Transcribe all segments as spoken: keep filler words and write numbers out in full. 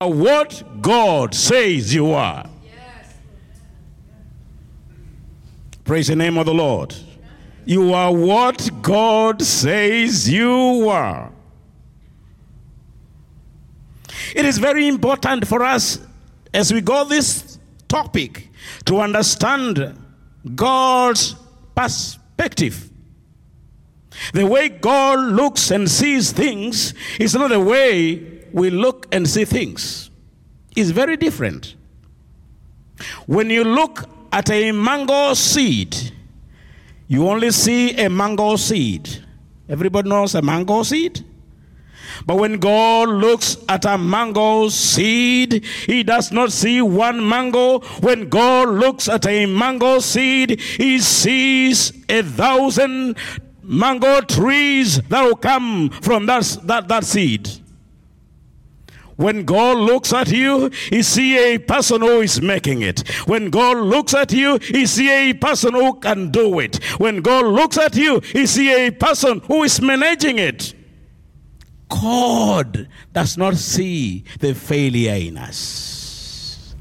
what God says you are. Yes. Praise the name of the Lord. You are what God says you are. It is very important for us as we go this topic to understand God's perspective. The way God looks and sees things is not the way we look and see things. It's very different. When you look at a mango seed, you only see a mango seed. Everybody knows a mango seed? But when God looks at a mango seed, he does not see one mango. When God looks at a mango seed, he sees a thousand mango trees that will come from that, that, that seed. When God looks at you, he sees a person who is making it. When God looks at you, he sees a person who can do it. When God looks at you, he sees a person who is managing it. God does not see the failure in us.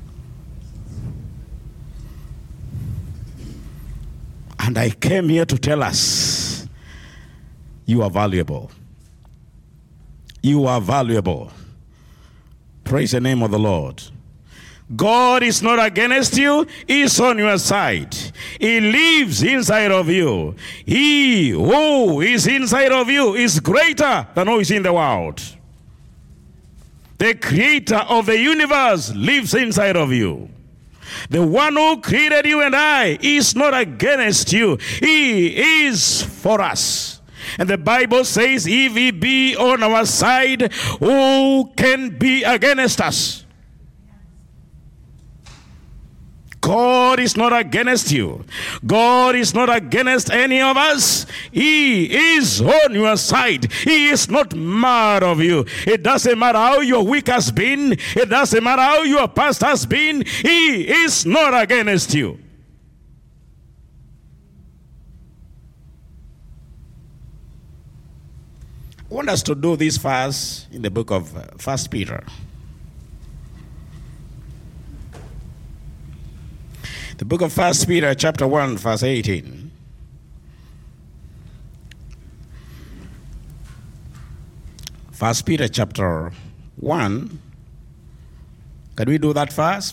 And I came here to tell us, you are valuable. You are valuable. Praise the name of the Lord. God is not against you. He is on your side. He lives inside of you. He who is inside of you is greater than who is in the world. The creator of the universe lives inside of you. The one who created you and I is not against you. He is for us. And the Bible says, if he be on our side, who can be against us? God is not against you. God is not against any of us. He is on your side. He is not mad of you. It doesn't matter how your week has been. It doesn't matter how your past has been. He is not against you. I want us to do this verse in the book of First Peter. The book of First Peter, chapter one, verse eighteen. First Peter, chapter one. Can we do that first?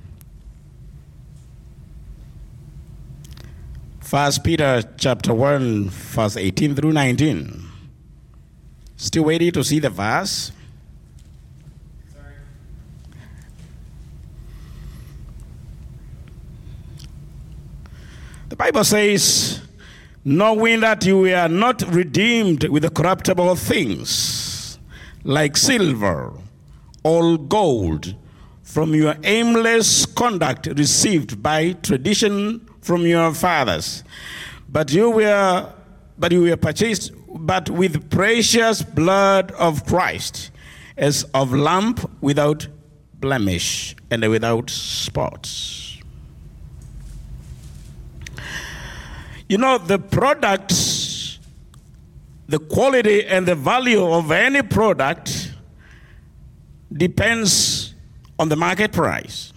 First Peter, chapter one, verse eighteen through nineteen. Still waiting to see the verse? The Bible says, knowing that you were not redeemed with the corruptible things, like silver or gold, from your aimless conduct received by tradition from your fathers, but you were, but you were purchased, but with precious blood of Christ, as of lamb without blemish and without spots. You know, the products, the quality and the value of any product depends on the market price.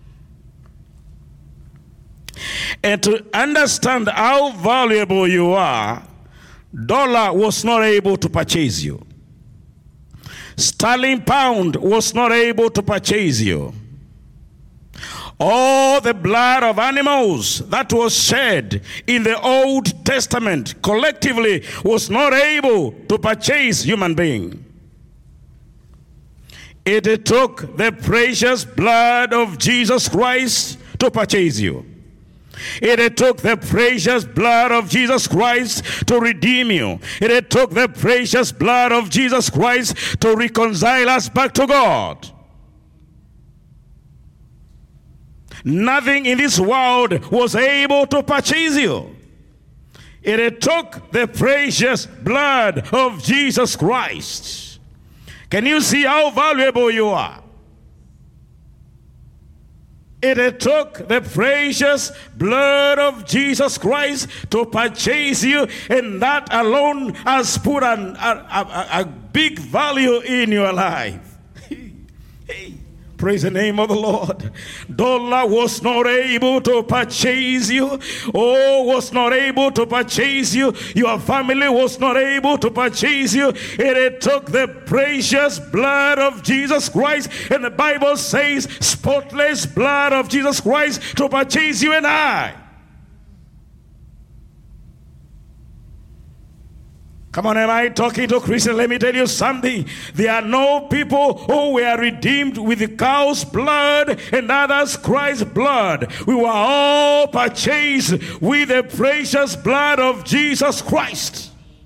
And to understand how valuable you are, dollar was not able to purchase you. Sterling pound was not able to purchase you. All the blood of animals that was shed in the Old Testament collectively was not able to purchase human being. It took the precious blood of Jesus Christ to purchase you. It took the precious blood of Jesus Christ to redeem you. It took the precious blood of Jesus Christ to reconcile us back to God. Nothing in this world was able to purchase you. It took the precious blood of Jesus Christ. Can you see how valuable you are? It took the precious blood of Jesus Christ to purchase you, and that alone has put an, a, a, a big value in your life. Hey, praise the name of the Lord. Dollar was not able to purchase you. Oh, was not able to purchase you. Your family was not able to purchase you. It took the precious blood of Jesus Christ. And the Bible says, spotless blood of Jesus Christ to purchase you and I. Come on, am I talking to Christians? Let me tell you something. There are no people who were redeemed with the cow's blood and others Christ's blood. We were all purchased with the precious blood of Jesus Christ.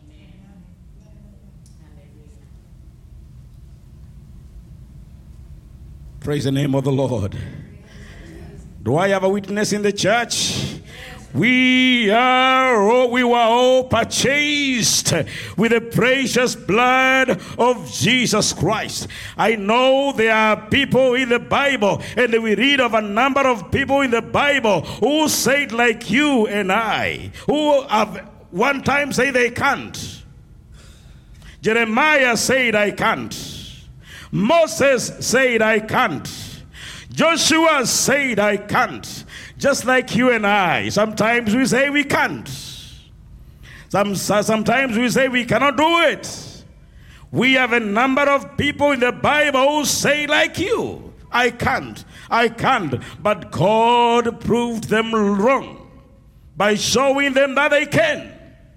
Praise the name of the Lord. Do I have a witness in the church? We are, oh, we were all purchased with the precious blood of Jesus Christ. I know there are people in the Bible, and we read of a number of people in the Bible who said like you and I, who have one time say they can't. Jeremiah said, I can't. Moses said, I can't. Joshua said, I can't. Just like you and I, sometimes we say we can't. Some, sometimes we say we cannot do it. We have a number of people in the Bible who say like you, I can't, I can't. But God proved them wrong by showing them that they can.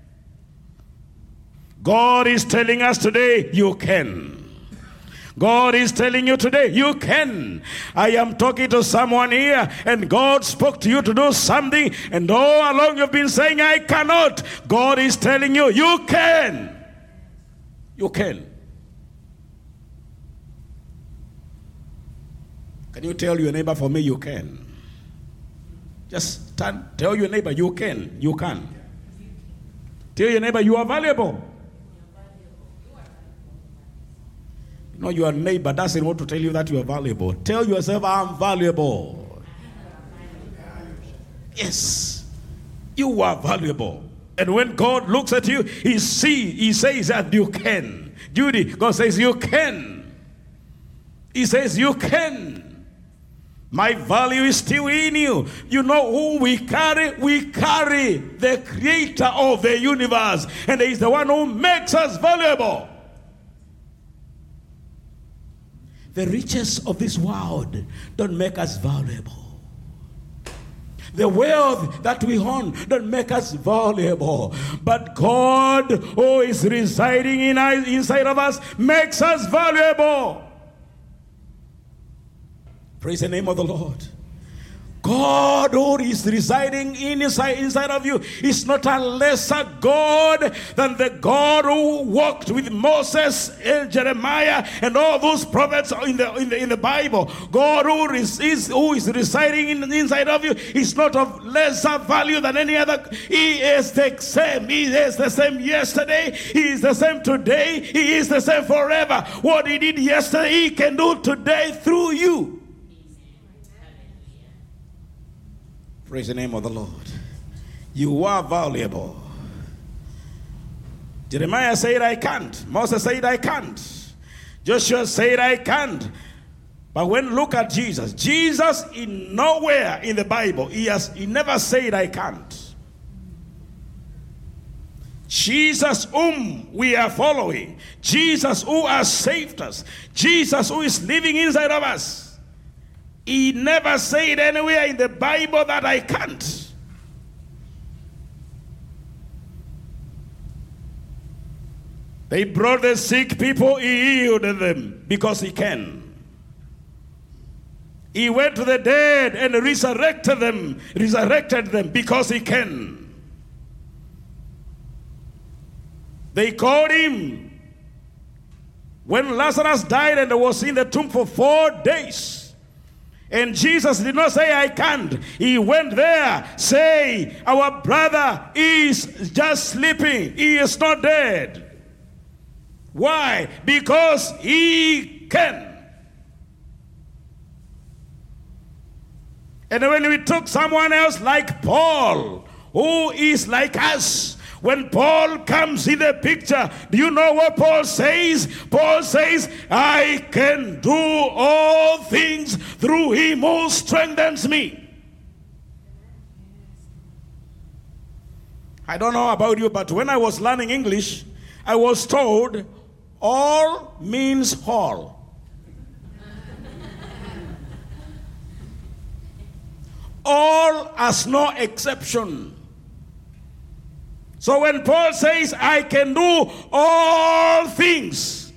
God is telling us today, you can. God is telling you today, you can. I am talking to someone here, and God spoke to you to do something, and all along you've been saying, I cannot. God is telling you, you can. You can. Can you tell your neighbor, for me, you can? Just turn, tell your neighbor, you can. You can. Tell your neighbor, you are valuable. No, your neighbor doesn't want to tell you that you are valuable. Tell yourself, I'm valuable. Yes, you are valuable. And when God looks at you, he see, he says that you can. Judy, God says you can. He says you can. My value is still in you. You know who we carry? We carry the creator of the universe. And he is the one who makes us valuable. The riches of this world don't make us valuable. The wealth that we own don't make us valuable. But God, who is residing in us, inside of us, makes us valuable. Praise the name of the Lord. God who is residing inside, inside of you is not a lesser God than the God who walked with Moses and Jeremiah and all those prophets in the, in the, in the Bible. God who is, is, who is residing in, inside of you is not of lesser value than any other. He is the same. He is the same yesterday. He is the same today. He is the same forever. What he did yesterday, he can do today through you. Praise the name of the Lord. You are valuable. Jeremiah said, I can't. Moses said, I can't. Joshua said, I can't. But when look at Jesus, Jesus in nowhere in the Bible, he, has, he never said, I can't. Jesus whom we are following, Jesus who has saved us, Jesus who is living inside of us, he never said anywhere in the Bible that I can't. They brought the sick people, he healed them because he can. He went to the dead and resurrected them, resurrected them because he can. They called him when Lazarus died and was in the tomb for four days. And Jesus did not say, I can't. He went there, say, our brother is just sleeping. He is not dead. Why? Because he can. And when we took someone else like Paul, who is like us, when Paul comes in the picture, do you know what Paul says? Paul says, I can do all things through him who strengthens me. I don't know about you, but when I was learning English, I was told all means all. All has no exception. So when Paul says, I can do all things,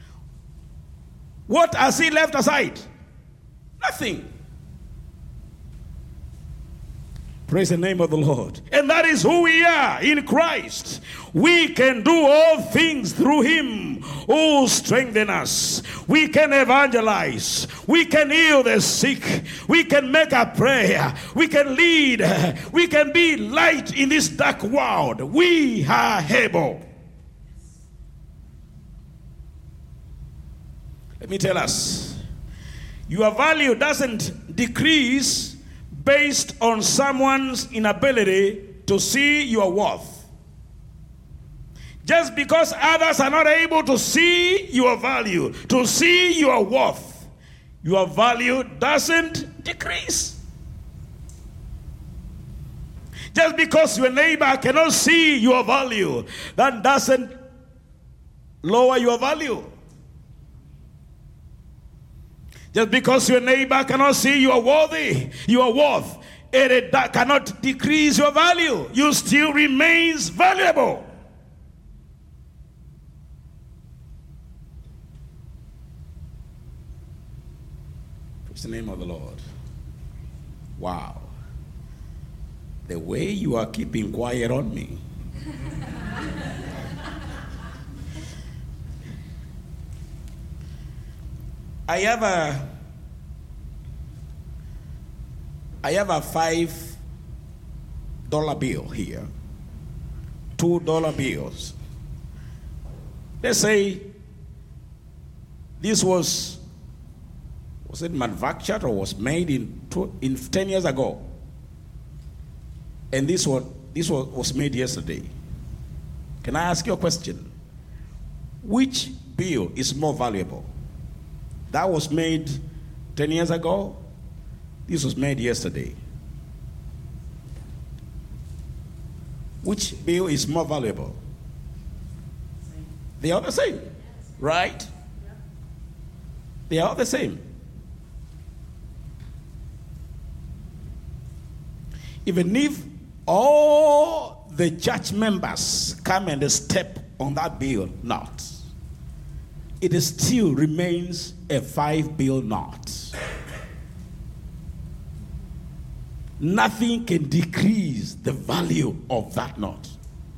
what has he left aside? Nothing. Praise the name of the Lord. And that is who we are in Christ. We can do all things through him who strengthens us. We can evangelize. We can heal the sick. We can make a prayer. We can lead. We can be light in this dark world. We are able. Let me tell us, your value doesn't decrease based on someone's inability to see your worth. Just because others are not able to see your value, to see your worth, your value doesn't decrease. Just because your neighbor cannot see your value, that doesn't lower your value. Just because your neighbor cannot see you are worthy, your worth, it cannot decrease your value. You still remains valuable. Praise the name of the Lord. Wow. The way you are keeping quiet on me. I have a I have a five dollar bill here. Two dollar bills. Let's say this was was it manufactured or was made in two, in ten years ago. And this one this was, was made yesterday. Can I ask you a question? Which bill is more valuable? That was made ten years ago. This was made yesterday. Which bill is more valuable? They are the same, right? They are the same. Even if all the church members come and step on that bill, not. It still remains a five bill note. Nothing can decrease the value of that note.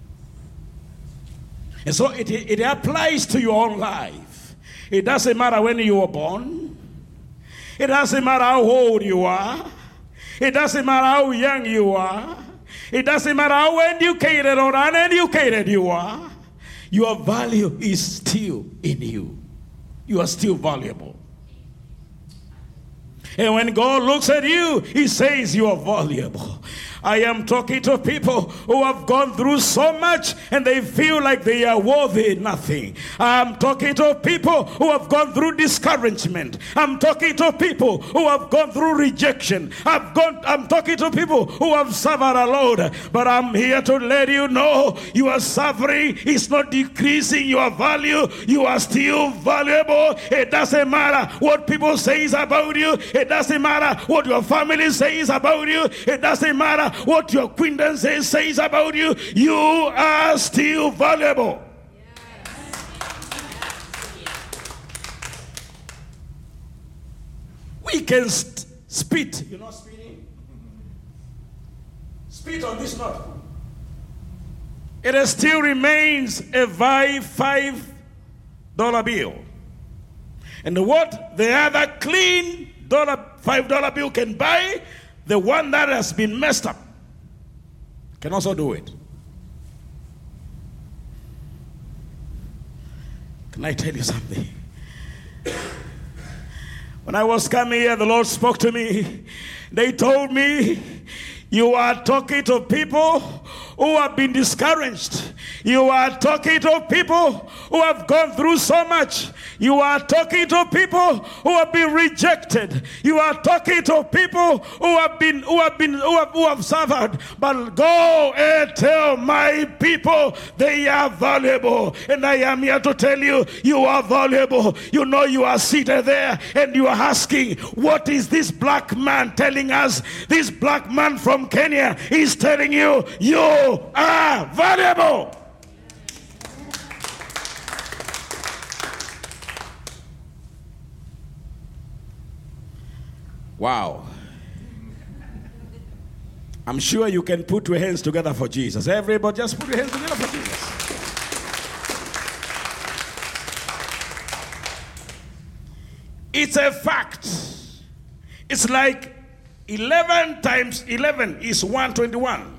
And so it, it applies to your own life. It doesn't matter when you were born. It doesn't matter how old you are. It doesn't matter how young you are. It doesn't matter how educated or uneducated you are. Your value is still in you. You are still valuable. And when God looks at you, he says you are valuable. I am talking to people who have gone through so much and they feel like they are worthy nothing. I'm talking to people who have gone through discouragement. I'm talking to people who have gone through rejection. I've gone, I'm talking to people who have suffered a lot. But I'm here to let you know your suffering is not decreasing your value. You are still valuable. It doesn't matter what people say about you. It doesn't matter what your family says about you. It doesn't matter what your acquaintances says about you. You are still valuable. We can st- spit. You're not spitting? Spit on this note. It still remains a five dollar bill. And what the other clean dollar five dollar bill can buy, the one that has been messed up can also do it. Can I tell you something? When I was coming here, the Lord spoke to me. They told me, you are talking to people who have been discouraged. You are talking to people who have gone through so much. You are talking to people who have been rejected. You are talking to people who have been who have been who have, who have suffered. But go and tell my people they are valuable. And I am here to tell you, you are valuable. You know you are seated there and you are asking, what is this black man telling us? This black man from Kenya is telling you, you are valuable. Wow. I'm sure you can put your hands together for Jesus. Everybody just put your hands together for Jesus. It's a fact. It's like eleven times eleven is one hundred twenty-one.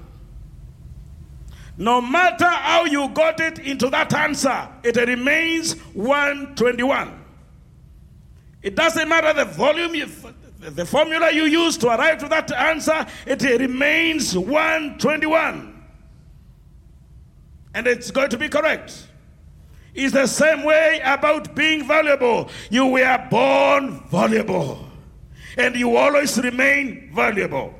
No matter how you got it into that answer, it remains one hundred twenty-one. It doesn't matter the volume, you, the formula you use to arrive to that answer, it remains one hundred twenty-one. And it's going to be correct. It's the same way about being valuable. You were born valuable. And you always remain valuable.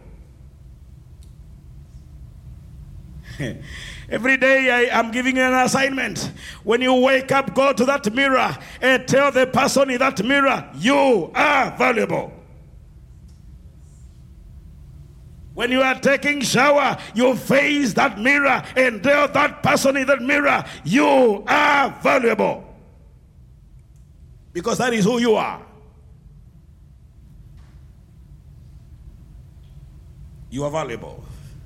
Every day I am giving you an assignment. When you wake up, go to that mirror and tell the person in that mirror, you are valuable. When you are taking shower, you face that mirror and tell that person in that mirror, you are valuable. Because that is who you are. You are valuable.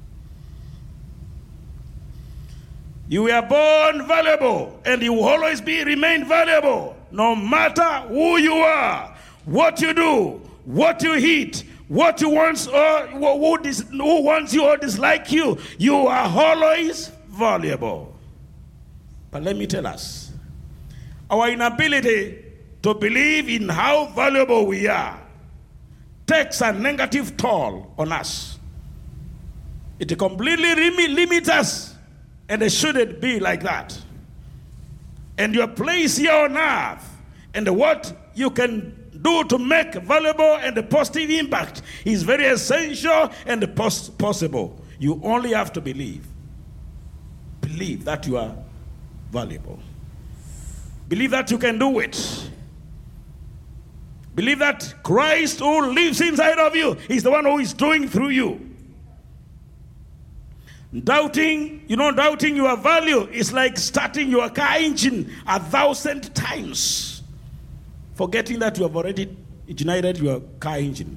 You were born valuable, and you will always be remain valuable, no matter who you are, what you do, what you eat, what you want, or who, dis, who wants you or dislike you. You are always valuable. But let me tell us, our inability to believe in how valuable we are takes a negative toll on us. It completely limits us, and it shouldn't be like that. And your place here on earth, and what you can do to make valuable and a positive impact is very essential and pos- possible. You only have to believe. Believe that you are valuable. Believe that you can do it. Believe that Christ who lives inside of you is the one who is doing through you. Doubting, you know, doubting your value is like starting your car engine a thousand times, forgetting that you have already ignited your car engine.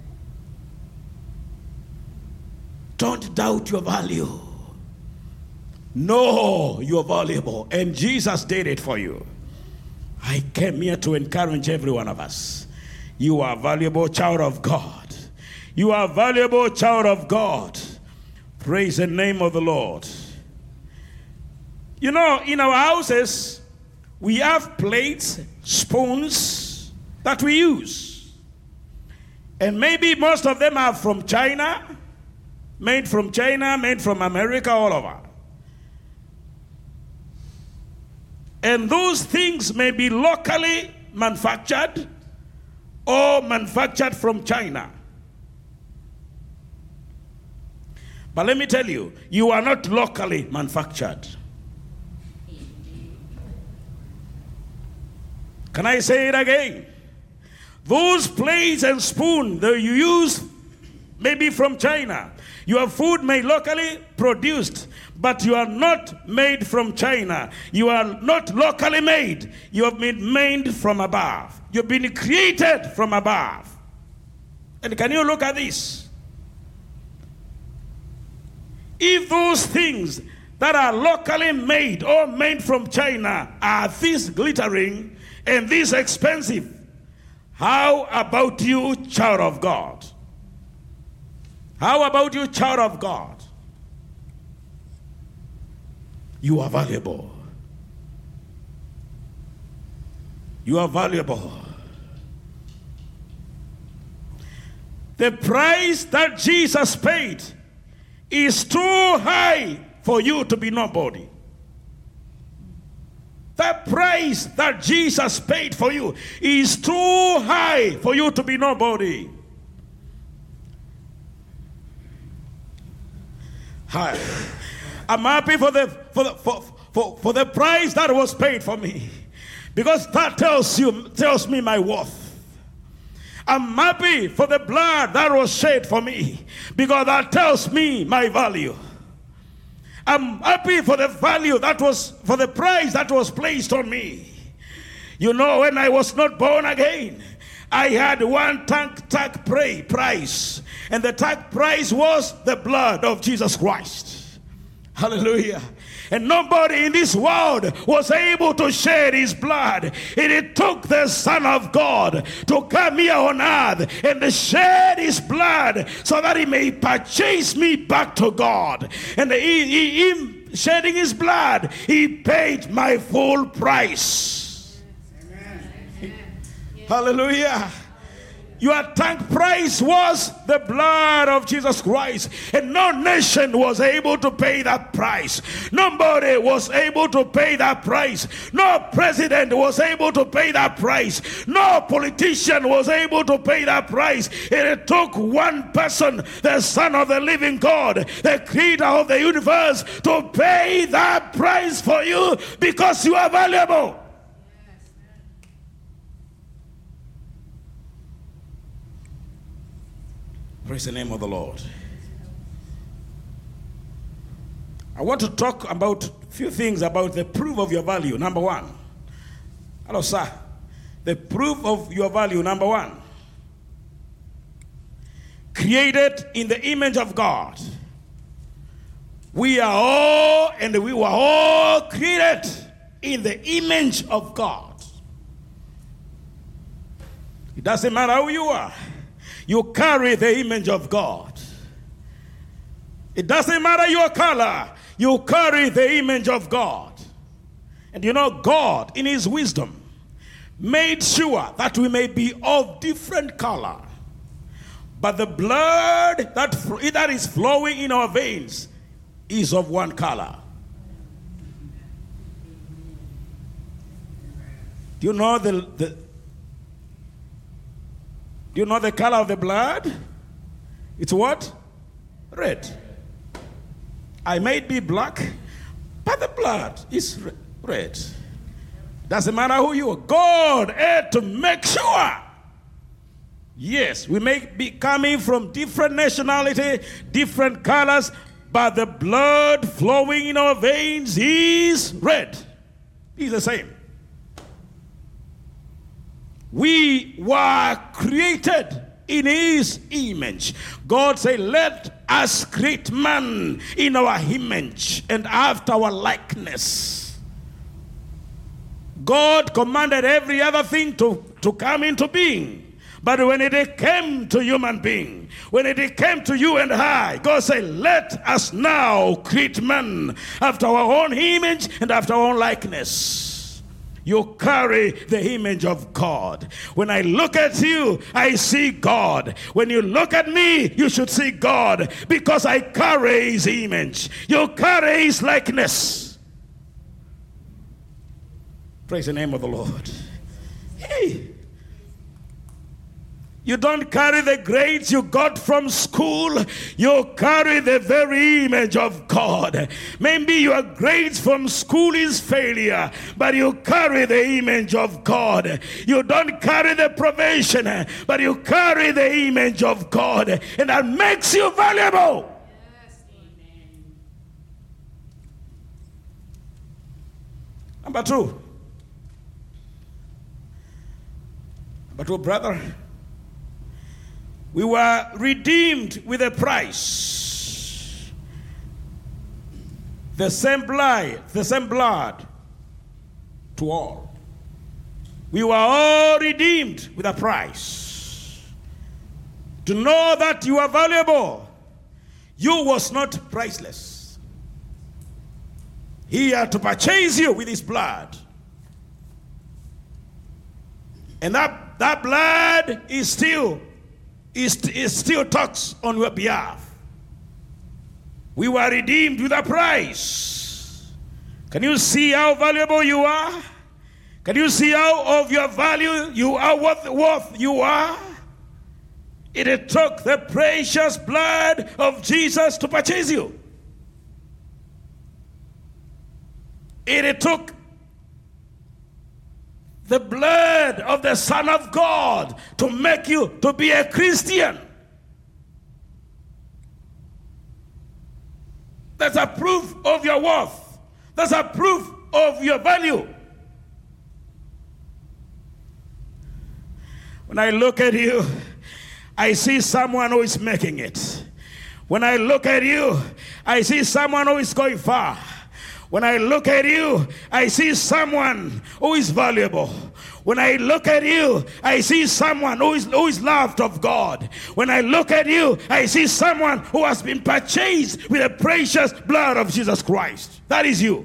Don't doubt your value. Know you are valuable, and Jesus did it for you. I came here to encourage every one of us. You are a valuable child of God. You are a valuable child of God. Praise the name of the Lord. You know, in our houses, we have plates, spoons that we use. And maybe most of them are from China, made from China, made from America, all over. And those things may be locally manufactured or manufactured from China. But let me tell you, you are not locally manufactured. Can I say it again? Those plates and spoons that you use may be from China. Your food may locally produced, but you are not made from China. You are not locally made. You have been made from above. You've been created from above. And can you look at this? If those things that are locally made or made from China are this glittering and this expensive, how about you, child of God? How about you, child of God? You are valuable. You are valuable. The price that Jesus paid is too high for you to be nobody. The price that Jesus paid for you is too high for you to be nobody. Hi. I'm happy for the for the for, for, for the price that was paid for me, because that tells you tells me my worth. I'm happy for the blood that was shed for me, because that tells me my value. I'm happy for the value that was, for the price that was placed on me. You know, when I was not born again, I had one tag, tag pray, price. And the tag price was the blood of Jesus Christ. Hallelujah. And nobody in this world was able to shed his blood. And it took the Son of God to come here on earth and shed his blood so that he may purchase me back to God. And he, he, him shedding his blood, he paid my full price. Amen. Amen. Hallelujah. Your tank price was the blood of Jesus Christ. And no nation was able to pay that price. Nobody was able to pay that price. No president was able to pay that price. No politician was able to pay that price. It took one person, the Son of the living God, the creator of the universe, to pay that price for you, because you are valuable. Praise the name of the Lord. I want to talk about a few things about the proof of your value. Number one. Hello, sir. The proof of your value. Number one. Created in the image of God. We are all, and we were all created in the image of God. It doesn't matter who you are. You carry the image of God. It doesn't matter your color. You carry the image of God. And you know, God, in his wisdom, made sure that we may be of different color. But the blood that, that is flowing in our veins is of one color. Do you know the... the Do you know the color of the blood? It's what? Red. I may be black, but the blood is red. Doesn't matter who you are. God had to make sure. Yes, we may be coming from different nationality, different colors, but the blood flowing in our veins is red. It's the same. We were created in his image. God said, let us create man in our image and after our likeness. God commanded every other thing to, to come into being. But when it came to human being, when it came to you and I, God said, let us now create man after our own image and after our own likeness. You carry the image of God. When I look at you, I see God. When you look at me, you should see God, because I carry his image. You carry his likeness. Praise the name of the Lord. Hey. You don't carry the grades you got from school. You carry the very image of God. Maybe your grades from school is failure, but you carry the image of God. You don't carry the probation, but you carry the image of God. And that makes you valuable. Yes, amen. Number two. Number two, brother. We were redeemed with a price. The same blood, the same blood to all. We were all redeemed with a price. To know that you are valuable, you was not priceless. He had to purchase you with his blood. And that, that blood is still It still talks on your behalf. We were redeemed with a price. Can you see how valuable you are? Can you see how of your value you are, what worth you are? It took the precious blood of Jesus to purchase you. It took the blood of the Son of God to make you to be a Christian. That's a proof of your worth. That's a proof of your value. When I look at you, I see someone who is making it. When I look at you, I see someone who is going far. When I look at you, I see someone who is valuable. When I look at you, I see someone who is, who is loved of God. When I look at you, I see someone who has been purchased with the precious blood of Jesus Christ. That is you.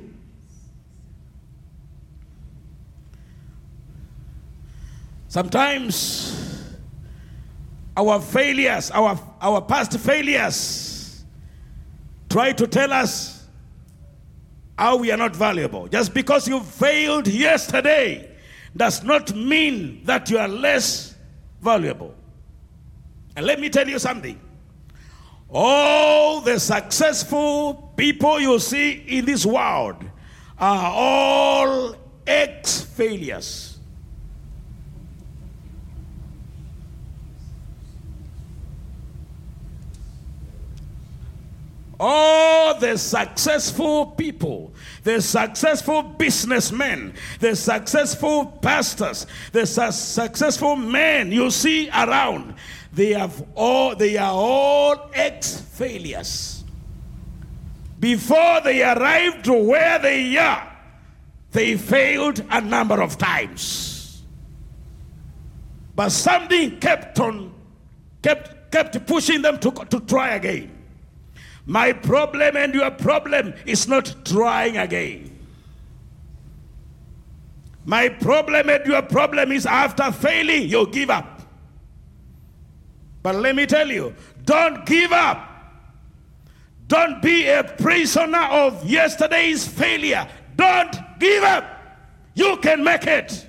Sometimes our failures, our, our past failures, try to tell us how we are not valuable. Just because you failed yesterday does not mean that you are less valuable. And let me tell you something. All the successful people you see in this world are all ex-failures. All the successful people, the successful businessmen, the successful pastors, the su- successful men you see around, they have all they are all ex-failures. Before they arrived to where they are, they failed a number of times. But something kept on kept kept pushing them to, to try again. My problem and your problem is not trying again. My problem and your problem is after failing, you give up. But let me tell you, don't give up. Don't be a prisoner of yesterday's failure. Don't give up. You can make it.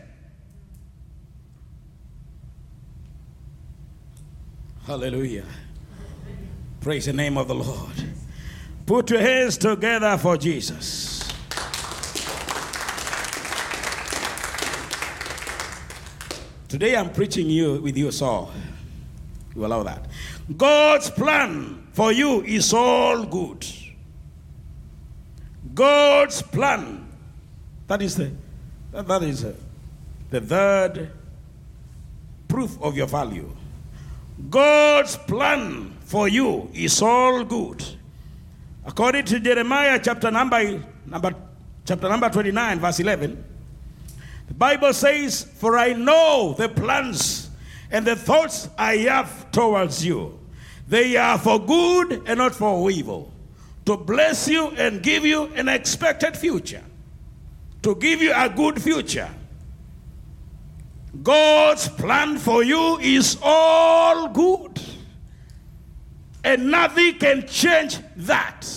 Hallelujah. Praise the name of the Lord. Put your hands together for Jesus. Today I'm preaching you with you, so you allow that. God's plan for you is all good. God's plan. That is the that is the third proof of your value. God's plan for you is all good. According to Jeremiah chapter number, number chapter number twenty-nine, verse eleven, the Bible says, "For I know the plans and the thoughts I have towards you. They are for good and not for evil, to bless you and give you an expected future." To give you a good future. God's plan for you is all good. And nothing can change that.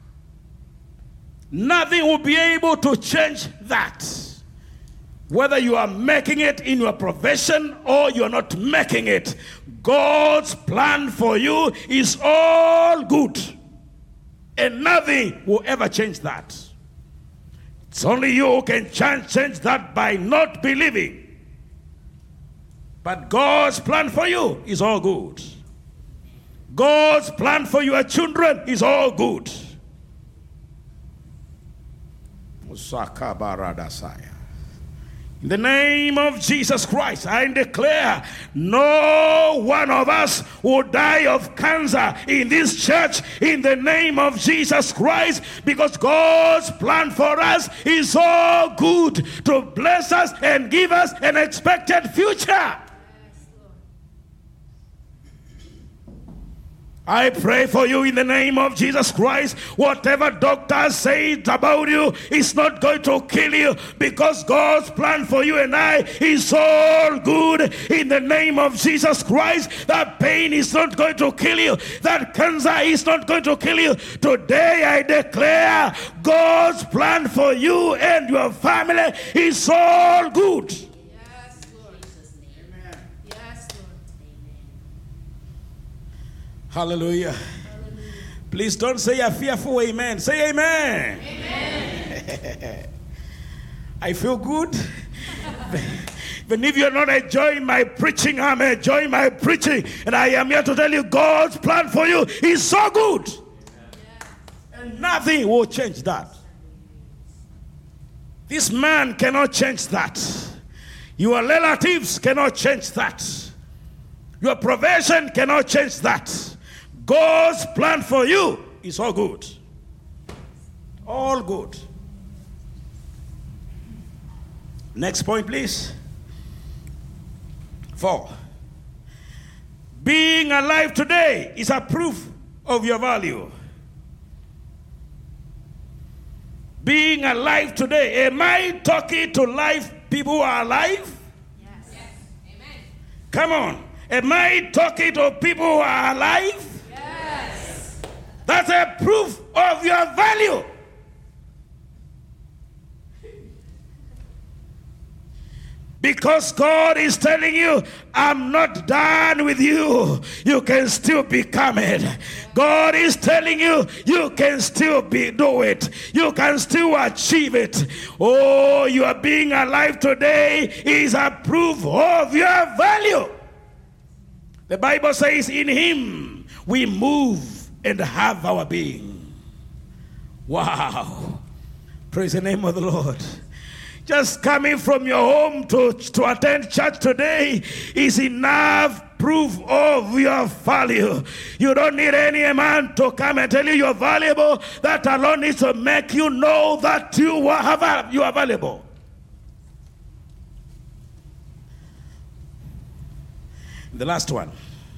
Nothing will be able to change that. Whether you are making it in your profession or you're not making it, God's plan for you is all good. And nothing will ever change that. It's only you who can change that by not believing. But God's plan for you is all good. God's plan for your children is all good. In the name of Jesus Christ, I declare no one of us will die of cancer in this church in the name of Jesus Christ, because God's plan for us is all good, to bless us and give us an expected future. I pray for you in the name of Jesus Christ. Whatever doctors say about you is not going to kill you, because God's plan for you and I is all good in the name of Jesus Christ. That pain is not going to kill you. That cancer is not going to kill you. Today I declare God's plan for you and your family is all good. Yes, Lord. Amen. Yes, Lord. Hallelujah. Hallelujah. Please don't say a fearful amen. Say amen. Amen. I feel good. Even if you're not enjoying my preaching, I'm enjoying my preaching. And I am here to tell you God's plan for you is so good. Yes. And nothing will change that. This man cannot change that. Your relatives cannot change that. Your profession cannot change that. God's plan for you is all good. All good. Next point, please. Four. Being alive today is a proof of your value. Being alive today. Am I talking to live people who are alive? Yes. Yes. Amen. Come on. Am I talking to people who are alive? Yes. That's a proof of your value. Because God is telling you, I'm not done with you. You can still become it. God is telling you, you can still be do it. You can still achieve it. Oh, you are being alive today is a proof of your value. The Bible says, in him we move and have our being. Wow. Praise the name of the Lord. Just coming from your home to, to attend church today is enough proof of your value. You don't need any man to come and tell you you're valuable. That alone is to make you know that you are, you are valuable. The last one.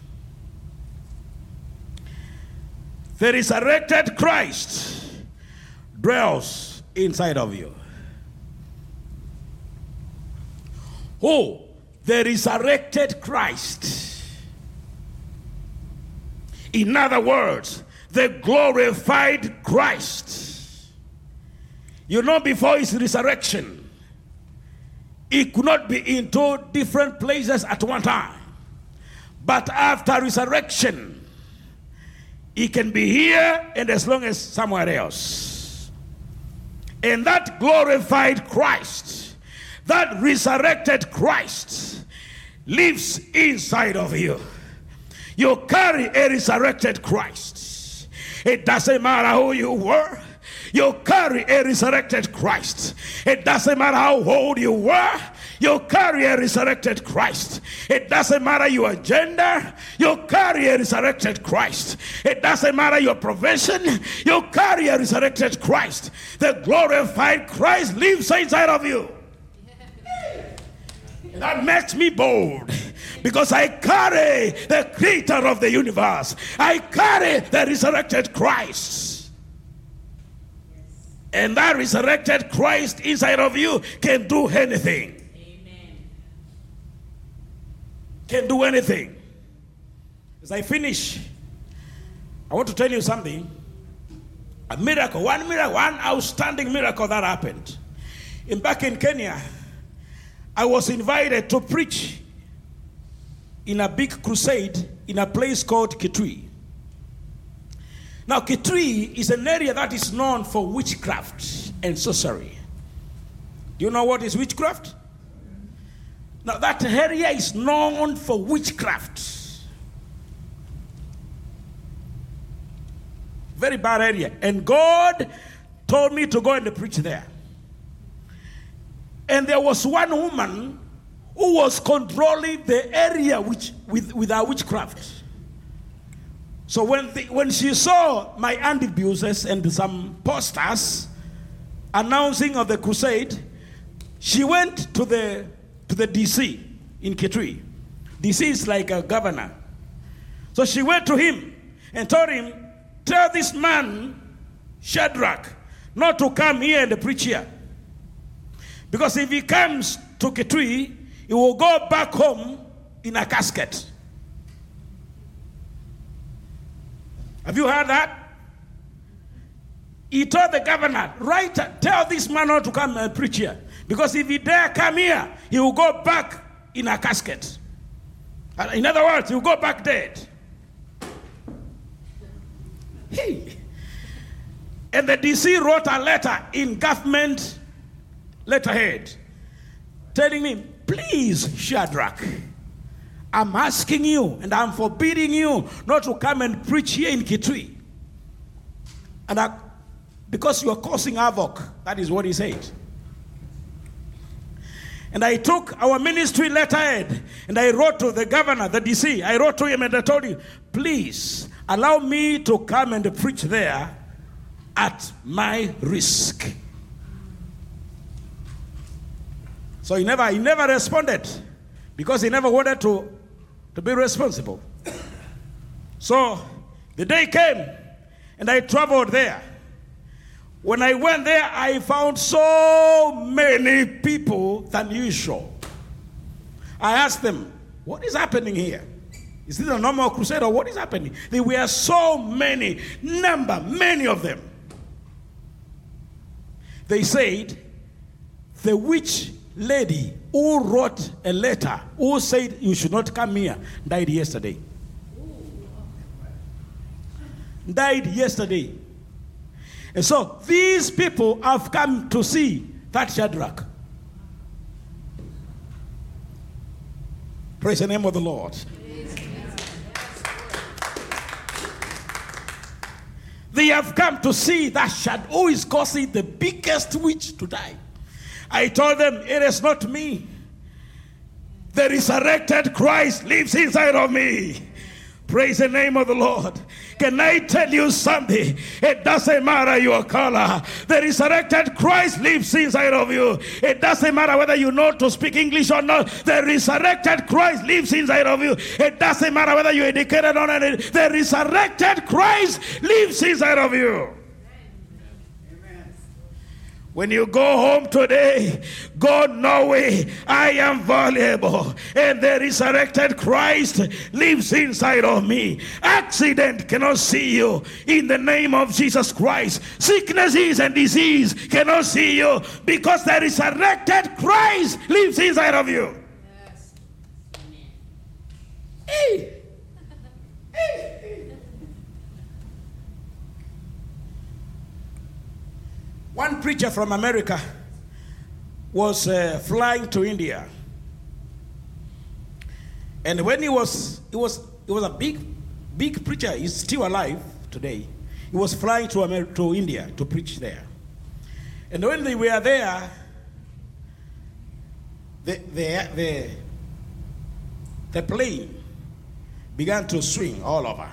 The resurrected Christ dwells inside of you. Oh, the resurrected Christ. In other words, the glorified Christ. You know, before his resurrection, he could not be in two different places at one time. But after resurrection, he can be here and as long as somewhere else. And that glorified Christ, that resurrected Christ, lives inside of you. You carry a resurrected Christ. It doesn't matter who you were. You carry a resurrected Christ. It doesn't matter how old you were. You carry a resurrected Christ. It doesn't matter your gender. You carry a resurrected Christ. It doesn't matter your profession. You carry a resurrected Christ. The glorified Christ lives inside of you. That makes me bold, because I carry the creator of the universe. I carry the resurrected Christ. And that resurrected Christ inside of you can do anything. Amen. Can do anything. As I finish, I want to tell you something. A miracle, one miracle, one outstanding miracle that happened. In back in Kenya, I was invited to preach in a big crusade in a place called Kitui. Now, Kitui is an area that is known for witchcraft and sorcery. Do you know what is witchcraft? Now, that area is known for witchcraft. Very bad area. And God told me to go and preach there. And there was one woman who was controlling the area which, with, with her witchcraft. So when, the, when she saw my antibuses and some posters announcing of the crusade, she went to the, to the D C in Kitui. D C is like a governor. So she went to him and told him, tell this man, Shadrach, not to come here and preach here. Because if he comes to Kitui, he will go back home in a casket. Have you heard that? He told the governor, right, tell this man not to come and preach here. Because if he dare come here, he will go back in a casket. In other words, he will go back dead. Hey. And the D C wrote a letter in government letterhead telling him, please, Shadrach, I'm asking you and I'm forbidding you not to come and preach here in Kitui. And I, because you are causing havoc, that is what he said. And I took our ministry letterhead and I wrote to the governor, the D C. I wrote to him and I told him, please allow me to come and preach there at my risk. So he never, he never responded because he never wanted to, to be responsible. So the day came and I traveled there. When I went there, I found so many people than usual. I asked them, what is happening here? Is this a normal crusade or what is happening? There were so many, number, many of them. They said, the witch lady who wrote a letter, who said you should not come here, died yesterday. Died yesterday. And so these people have come to see that Shadrach. Praise the name of the Lord. They have come to see that Shadrach, who is causing the biggest witch to die. I told them, it is not me. The resurrected Christ lives inside of me. Praise the name of the Lord. Can I tell you something? It doesn't matter your color. The resurrected Christ lives inside of you. It doesn't matter whether you know to speak English or not. The resurrected Christ lives inside of you. It doesn't matter whether you're educated or not. The resurrected Christ lives inside of you. When you go home today, go knowing I am valuable and the resurrected Christ lives inside of me. Accident cannot see you in the name of Jesus Christ. Sicknesses and disease cannot see you because the resurrected Christ lives inside of you. Yes. Hey. Hey. One preacher from America was uh, flying to India. And when he was, he was, he was a big, big preacher. He's still alive today. He was flying to, America, to India to preach there. And when they were there, the, the, the, the plane began to swing all over.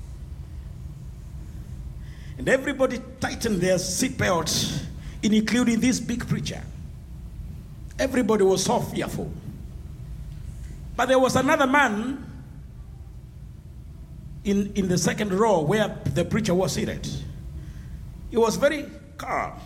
And everybody tightened their seatbelts, including this big preacher. Everybody was so fearful. But there was another man in, in the second row where the preacher was seated. He was very calm.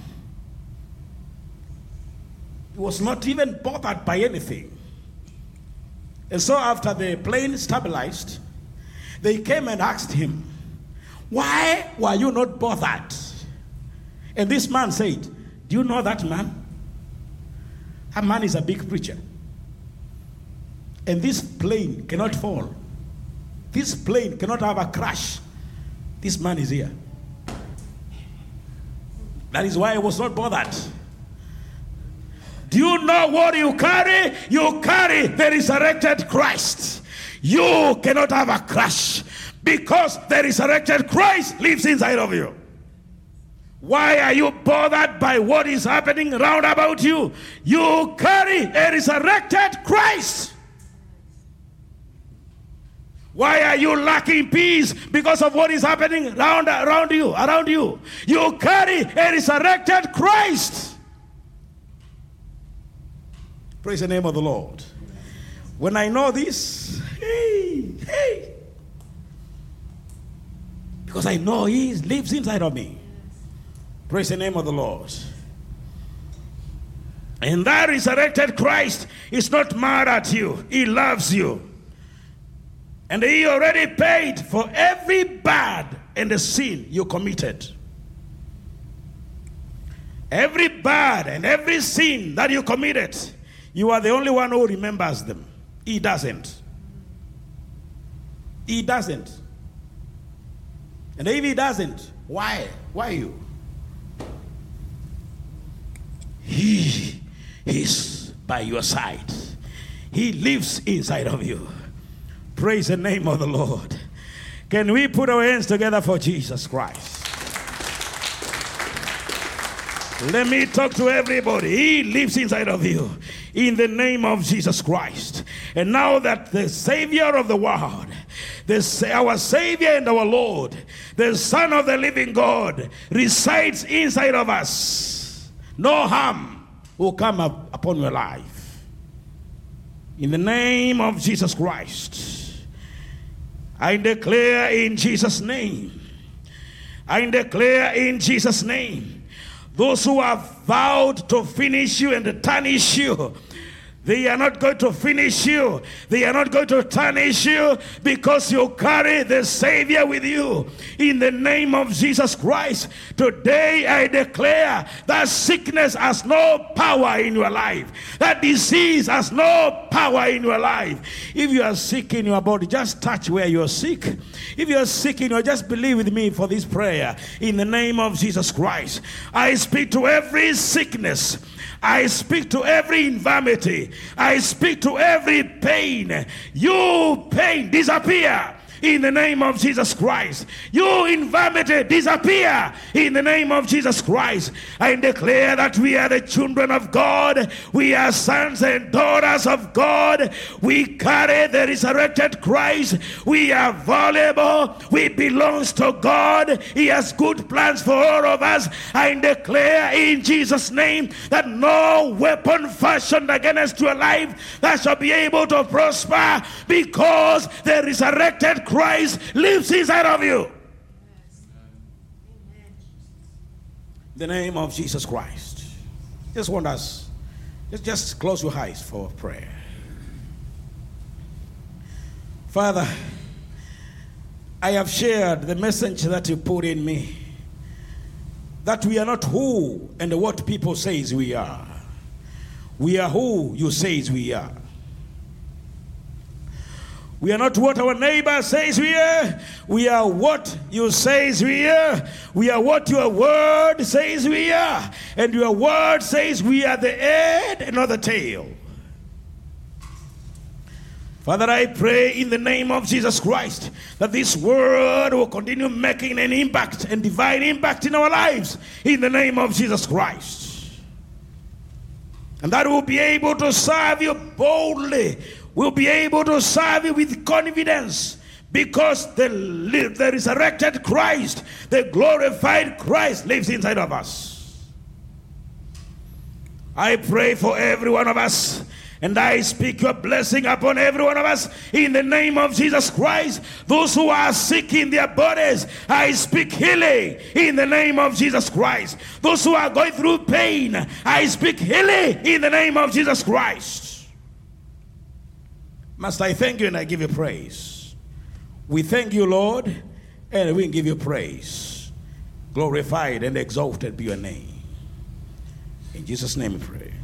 He was not even bothered by anything. And so after the plane stabilized, they came and asked him, why were you not bothered? And this man said, do you know that man? That man is a big preacher. And this plane cannot fall. This plane cannot have a crash. This man is here. That is why I was not bothered. Do you know what you carry? You carry the resurrected Christ. You cannot have a crash. Because the resurrected Christ lives inside of you. Why are you bothered by what is happening round about you? You carry a resurrected Christ. Why are you lacking peace because of what is happening round around you, around you? You carry a resurrected Christ. Praise the name of the Lord. When I know this, hey, hey. Because I know he lives inside of me. Praise the name of the Lord. And that resurrected Christ is not mad at you. He loves you. And he already paid for every bad and the sin you committed. Every bad and every sin that you committed, you are the only one who remembers them. He doesn't. He doesn't. And if he doesn't, why? Why you? He is by your side. He lives inside of you. Praise the name of the Lord. Can we put our hands together for Jesus Christ? Let me talk to everybody. He lives inside of you in the name of Jesus Christ. And now that the Savior of the world, the, our Savior and our Lord, the Son of the living God, resides inside of us, no harm will come up upon your life. In the name of Jesus Christ, I declare in Jesus' name, I declare in Jesus' name, those who have vowed to finish you and to tarnish you, they are not going to finish you. They are not going to tarnish you because you carry the Savior with you. In the name of Jesus Christ, today I declare that sickness has no power in your life. That disease has no power in your life. If you are sick in your body, just touch where you are sick. If you are sick in your, just believe with me for this prayer. In the name of Jesus Christ, I speak to every sickness. I speak to every infirmity. I speak to every pain. You pain, disappear in the name of Jesus Christ. You infirmity, disappear in the name of Jesus Christ. I declare that we are the children of God. We are sons and daughters of God. We carry the resurrected Christ. We are valuable. We belong to God. He has good plans for all of us. I declare in Jesus' name that no weapon fashioned against your life that shall be able to prosper, because the resurrected Christ lives inside of you. In the name of Jesus Christ. Just want us, just, just close your eyes for prayer. Father, I have shared the message that you put in me, that we are not who and what people say we are. We are who you say we are. We are not what our neighbor says we are. We are what you say we are. We are what your word says we are. And your word says we are the head and not the tail. Father, I pray in the name of Jesus Christ that this word will continue making an impact and divine impact in our lives in the name of Jesus Christ. And that we'll be able to serve you boldly. We'll be able to serve you with confidence, because the, the resurrected Christ, the glorified Christ, lives inside of us. I pray for every one of us, and I speak your blessing upon every one of us in the name of Jesus Christ. Those who are sick in their bodies, I speak healing in the name of Jesus Christ. Those who are going through pain, I speak healing in the name of Jesus Christ. Master, I thank you and I give you praise. We thank you, Lord, and we give you praise. Glorified and exalted be your name. In Jesus' name we pray.